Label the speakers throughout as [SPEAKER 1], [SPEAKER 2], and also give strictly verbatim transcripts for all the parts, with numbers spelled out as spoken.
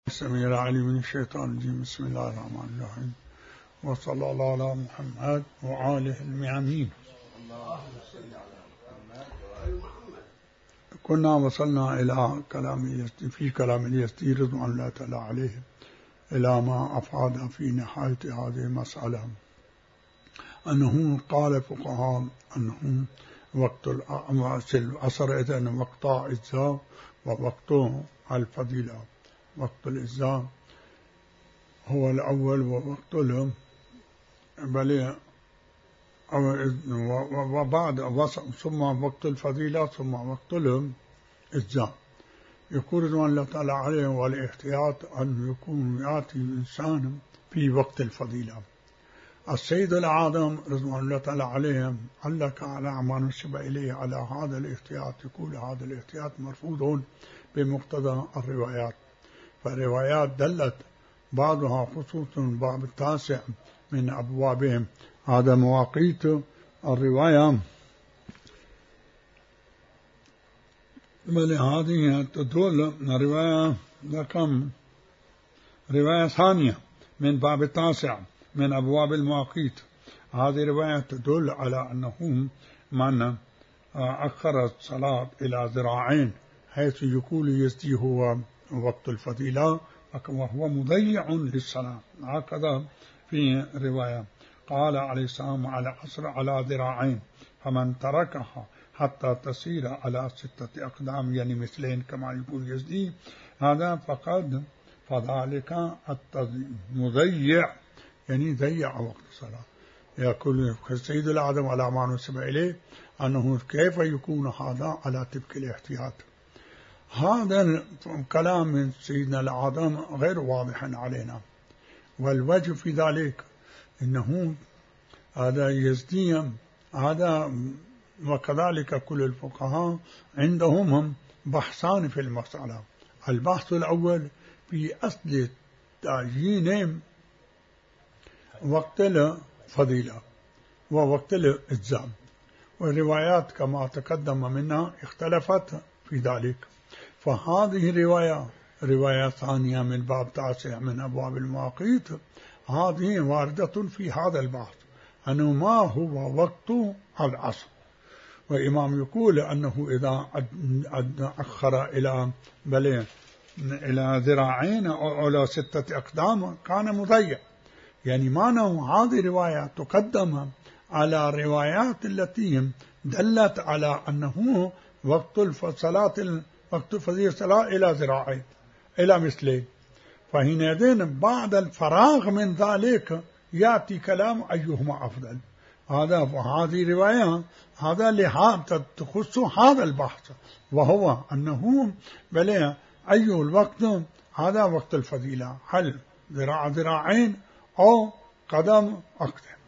[SPEAKER 1] السميع العليم من الشيطان الرجيم. بسم الله الرحمن الرحيم، وصلى الله على محمد وآله الميامين. كنا وصلنا إلى كلام في كلام اليزدي رضوان الله تعالى عليه إلى ما أفاد في نهاية هذه المسألة، أنه قال فقهاء أنه وقت العصر إذن وقت الإجزاء ووقت الفضيلة. وقت الإجزاء هو الأول ووقت له بل وبعد ثم وقت الفضيلة ثم وقت له إجزاء. يقول رضوان الله تعالى عليه والاحتياط أن يكون يأتي الإنسان في وقت الفضيلة. السيد العظم رضوان الله تعالى عليه علق على ما نسب إليه على هذا الاحتياط. يقول هذا الاحتياط مرفوض بمقتضى الروايات، فالروايات دلت بعضها خصوصا باب التاسع من أبوابهم. هذا مواقيت الرواية، بل هذه تدل رواية كم رواية ثانية من باب التاسع من أبواب المواقيت. هذه رواية تدل على أنه من أخر الصلاة إلى ذراعين حيث يقول يزدي هو وقت الفضيلة وهو مضيع للصلاة. هكذا في رواية قال عليه السلام على عصر على ذراعين، فمن تركها حتى تصير على ستة أقدام يعني مثلين كما يقول يزدي هذا فقد فذلك مضيع يعني ضيع وقت الصلاة. يقول السيد العظم على ما نسب إليه أنه كيف يكون هذا على تلك الاحتياط. هذا الكلام من سيدنا العظم غير واضح علينا، والوجه في ذلك إنه هذا يزدي هذا وكذلك كل الفقهاء عندهم بحثان في المسألة. البحث الأول في أصل تعيين وقت الفضيلة ووقت الإجزاء، والروايات كما تقدم منا اختلفت في ذلك. فهذه رواية رواية ثانية من باب تاسع من أبواب المواقيت، هذه واردة في هذا البحث أنه ما هو وقت العصر. وإمام يقول أنه إذا أخر إلى بل إلى ذراعين أو إلى ستة أقدام كان مضيع. يعني معنى هذه رواية تقدم على الروايات التي دلت على أنه وقت الصلاة وقت فضيلة الصلاة إلى ذراعين إلى مثلين. فحينئذ بعد الفراغ من ذلك يأتي كلام أيهما أفضل. هذا وهذه رواية هذا لهذا تخص هذا البحث، وهو أنه بل أي الوقت هذا وقت الفضيلة، هل ذراع ذراعين أو قدم أقدم.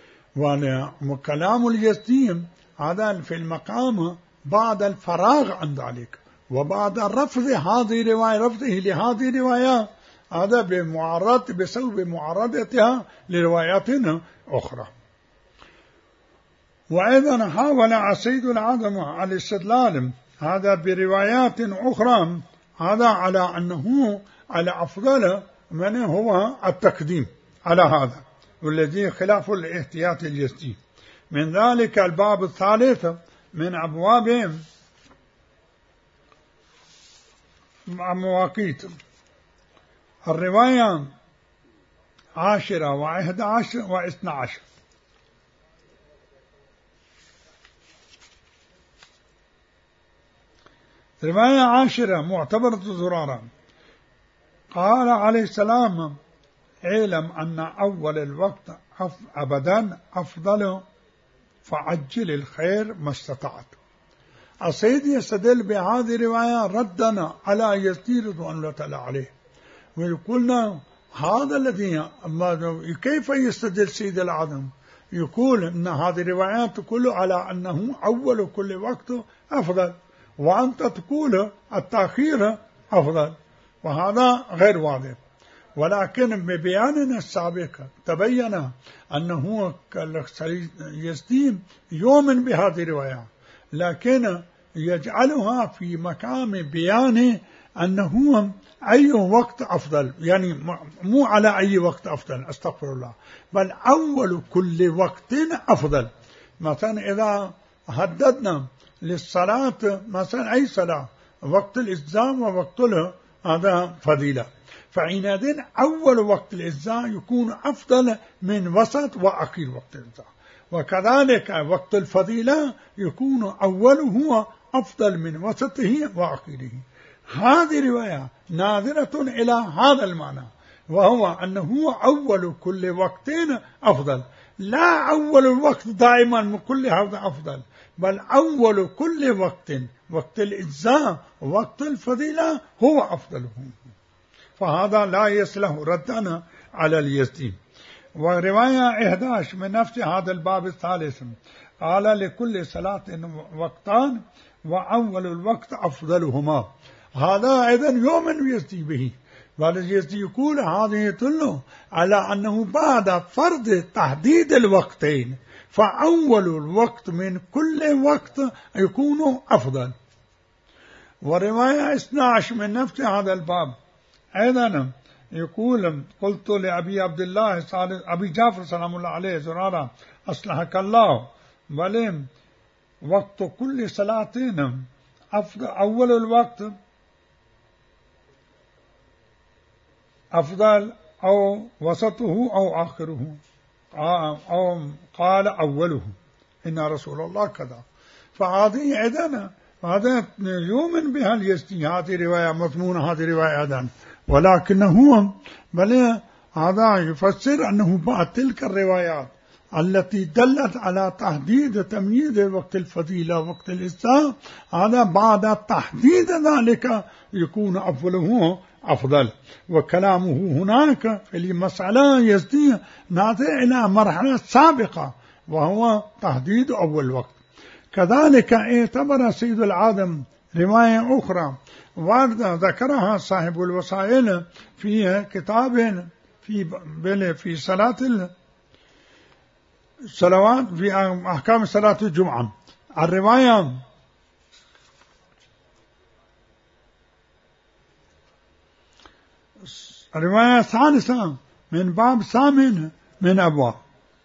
[SPEAKER 1] وكلام اليزدي هذا في المقام بعد الفراغ عن ذلك وبعد رفض هذه رواية رفضه لهذه رواية، هذا بمعارضة بسبب معارضتها لروايات أخرى. وأيضا حاول السيد العظم على الاستدلال هذا بروايات أخرى هذا على أنه على أفضل من هو التقديم على هذا، والذي خلاف الاحتياط اليزدي. من ذلك الباب الثالث من أبواب مواقيت الرواية عاشرة وإحدى عشر واثنى عشر. رواية عاشرة معتبرة زرارة قال عليه السلام علم أن أول الوقت أبدا أفضل فعجل الخير ما استطعت. السيد يستدل بهذه الرواية ردنا على يزدي رضوان الله تعالى عليه، ويقولنا هذا الذي كيف يستدل سيد العظم؟ يقول أن هذه الروايات تقول على أنه أول كل وقت أفضل، وأنت تقول التأخير أفضل، وهذا غير واضح. ولكن ببياننا السابق تبين أنه يزدي يؤمن بهذه الرواية، لكن يجعلها في مقام بيان أنه أي وقت أفضل، يعني مو على أي وقت أفضل، أستغفر الله، بل أول كل وقت أفضل. مثلا إذا حددنا للصلاة مثلا أي صلاة وقت الإجزاء ووقت له هذا فضيلة، فحينئذ أول وقت الإجزاء يكون أفضل من وسط وأخير وقت الإجزاء، وكذلك وقت الفضيلة يكون أوله أفضل من وسطه وأخيره. هذه رواية ناظرة إلى هذا المعنى، وهو أنه أول كل وقت أفضل، لا أول الوقت دائما من كل هذا أفضل، بل أول كل وقت، وقت الإجزاء ووقت الفضيلة هو أفضله. فهذا لا يصلح ردنا على اليزدي. ورواية إحدى عشر من نفس هذا الباب الثالث قال لكل صلاة وقتان وأول الوقت أفضلهما. هذا أيضا يؤمن يزدي به، واليزدي يقول هذا يدل على أنه بعد فرض تحديد الوقتين فأول الوقت من كل وقت يكون أفضل. ورواية اثنتا عشرة من نفس هذا الباب أيضا يقول قلت لأبي عبد الله أبي جعفر سلام الله عليه زرارة أصلحك الله، بل وقت كل صلاتين أول الوقت أفضل أو وسطه أو آخره، أو قال أوله إن رسول الله كذا. فهذه أيضا هذا يؤمن بها اليزدي، هذه رواية مضمونة، هذه رواية أيضا، ولكنه بل هذا يفسر أنه بعد تلك الروايات التي دلت على تحديد تمييز وقت الفضيلة وقت الإجزاء، هذا بعد تحديد ذلك يكون أفضله أفضل. وكلامه هناك في المسألة يزدي ناظر إلى مرحلة سابقة وهو تحديد أول وقت. كذلك اعتبر سيد العالم رواية أخرى واردة ذكرها صاحب الوسائل في كتاب في في صلاة الصلوات في أحكام صلاة الجمعة. الرواية الرواية الثالثة من باب ثامن من أبواب.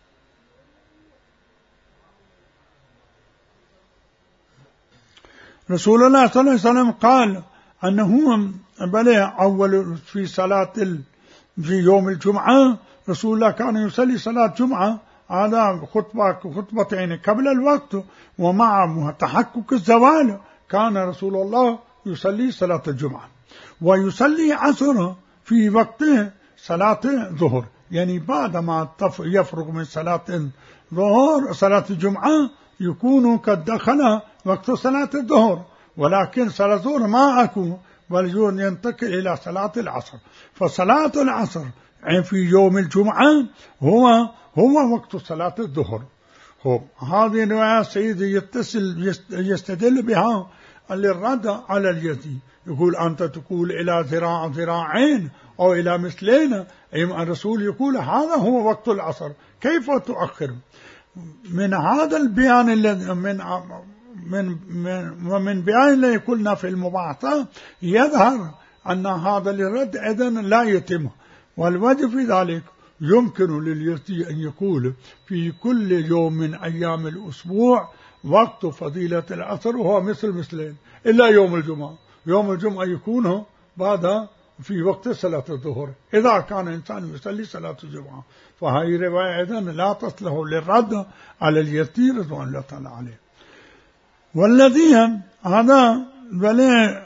[SPEAKER 1] رسول الله صلى الله عليه وسلم قال أنه بلى أول في صلاة في يوم الجمعة رسول الله كان يصلي صلاة جمعة على خطبة خطبتين قبل الوقت، ومع تحقق الزوال كان رسول الله يصلي صلاة الجمعة، ويصلي عصر في وقت صلاة الظهر، يعني بعدما يفرغ من صلاة الظهر صلاة الجمعة يكون قد دخل وقت صلاة الظهر، ولكن صلاة الظهر ما أكون بل ينتقل إلى صلاة العصر. فصلاة العصر في يوم الجمعة هو هو وقت صلاة الظهر. هذه الرواية سيدي يتصل يستدل بها للرد على اليزدي، يقول أنت تقول إلى ذراع ذراعين أو إلى مثلين، الرسول يقول هذا هو وقت العصر، كيف تؤخر؟ من هذا البيان الذي من من من ومن بيان الذي قلنا في المباحثة يظهر أن هذا الرد إذن لا يتم، والوجه في ذلك يمكن لليزدي أن يقول في كل يوم من أيام الأسبوع وقت فضيلة العصر وهو مثل مثلين، إلا يوم الجمعة. يوم الجمعة يكون بعد في وقت صلاة الظهر إذا كان إنسان يصلي صلاة الجمعة. فهذه رواية إذن لا تصلح للرد على اليزدي رضوان الله تعالى عليه. والذي هذا بل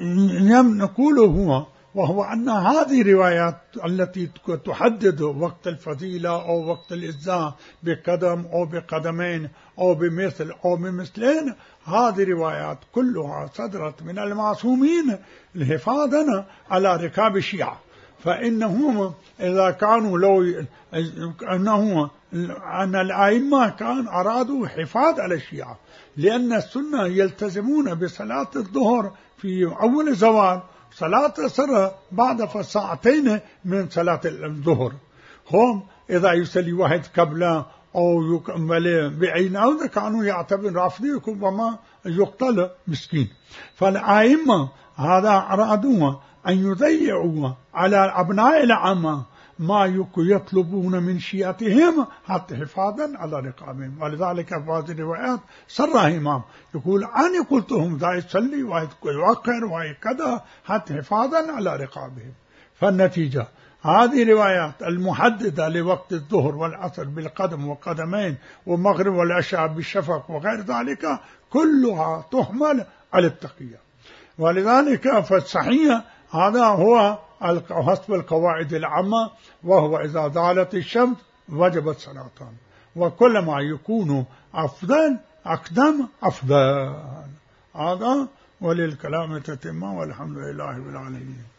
[SPEAKER 1] نقوله هو وهو أن هذه الروايات التي تحدد وقت الفضيلة أو وقت الإجزاء بقدم أو بقدمين أو بمثل أو بمثلين، هذه الروايات كلها صدرت من المعصومين الحفاظا على ركاب الشيعة. فإنهم إذا كانوا لو أنه أن الأئمة كان أرادوا حفاظ على الشيعة، لأن السنة يلتزمون بصلاة الظهر في أول زوال، صلاة العصر بعد ساعتين من صلاة الظهر. هم إذا يصلي واحد قبل أو بعين أو كانوا يعتبر رافضيكم وما يقتل مسكين. فالأئمة هذا أرادوا أن يضيعوا على أبناء العامة ما يطلبون من شيعتهم حتى حفاظا على رقابهم. ولذلك في هذه الروايات صرح إمام يقول أنا قلتهم ذا يصلي ويوقر وكذا حتى حفاظا على رقابهم. فالنتيجة هذه روايات المحددة لوقت الظهر والعصر بالقدم والقدمين والمغرب والعشاء بالشفق وغير ذلك كلها تحمل على التقية. ولذلك فالصحيح هذا هو حسب القواعد العامة، وهو إذا زالت الشمس وجبت صلاتان، وكل ما يكون أفضل أقدم أفضل. هذا وللكلام تتم، والحمد لله رب العالمين.